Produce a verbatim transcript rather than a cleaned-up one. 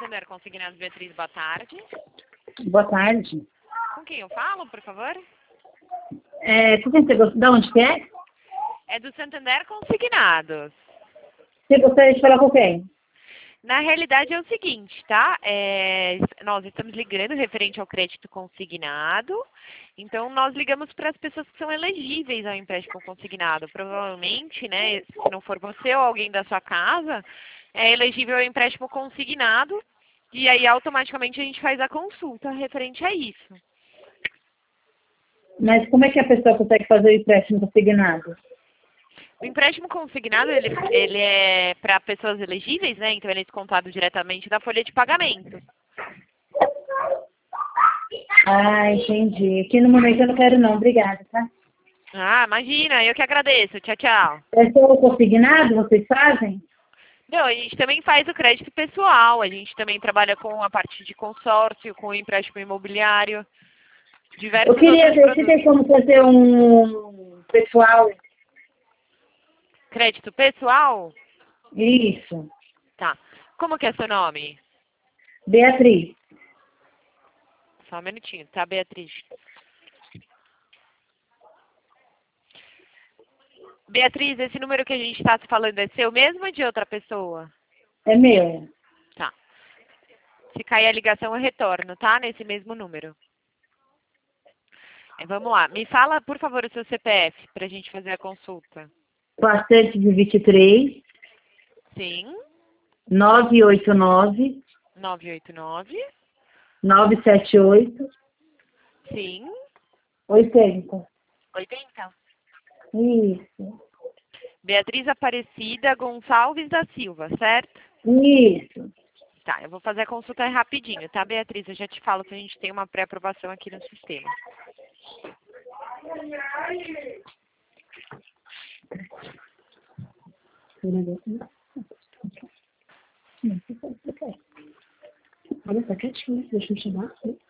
Santander Consignados, Beatriz, boa tarde. Boa tarde. Com quem eu falo, por favor? É, com quem você gosta? Da onde que é? É do Santander Consignados. Você gostaria de falar com quem? Na realidade é o seguinte, tá? É, nós estamos ligando referente ao crédito consignado, então nós ligamos para as pessoas que são elegíveis ao empréstimo consignado. Provavelmente, né, se não for você ou alguém da sua casa, é elegível ao empréstimo consignado e aí automaticamente a gente faz a consulta referente a isso. Mas como é que a pessoa consegue fazer o empréstimo consignado? O empréstimo consignado, ele, ele é para pessoas elegíveis, né? Então ele é descontado diretamente da folha de pagamento. Ah, entendi. Aqui no momento eu não quero não, obrigada, tá? Ah, imagina, eu que agradeço. Tchau, tchau. É só o consignado vocês fazem? Não, a gente também faz o crédito pessoal, a gente também trabalha com a parte de consórcio, com o empréstimo imobiliário, diversos Eu queria outros ver se produtos. tem como fazer um pessoal. Crédito pessoal? Isso. Tá. Como que é seu nome? Beatriz. Só um minutinho, tá, Beatriz? Beatriz, esse número que a gente está se falando é seu mesmo ou de outra pessoa? É meu. Tá. Se cair a ligação, eu retorno, tá? Nesse mesmo número. É, vamos lá. Me fala, por favor, o seu C P F para a gente fazer a consulta. Bastante de vinte e três, Sim. nove oito nove, nove oito nove. nove sete oito, Sim. oitenta. oitenta. Isso. Beatriz Aparecida Gonçalves da Silva, certo? Isso. Tá, eu vou fazer a consulta rapidinho, tá, Beatriz? Eu já te falo que a gente tem uma pré-aprovação aqui no sistema. Olha, tá quietinho, deixa eu chamar.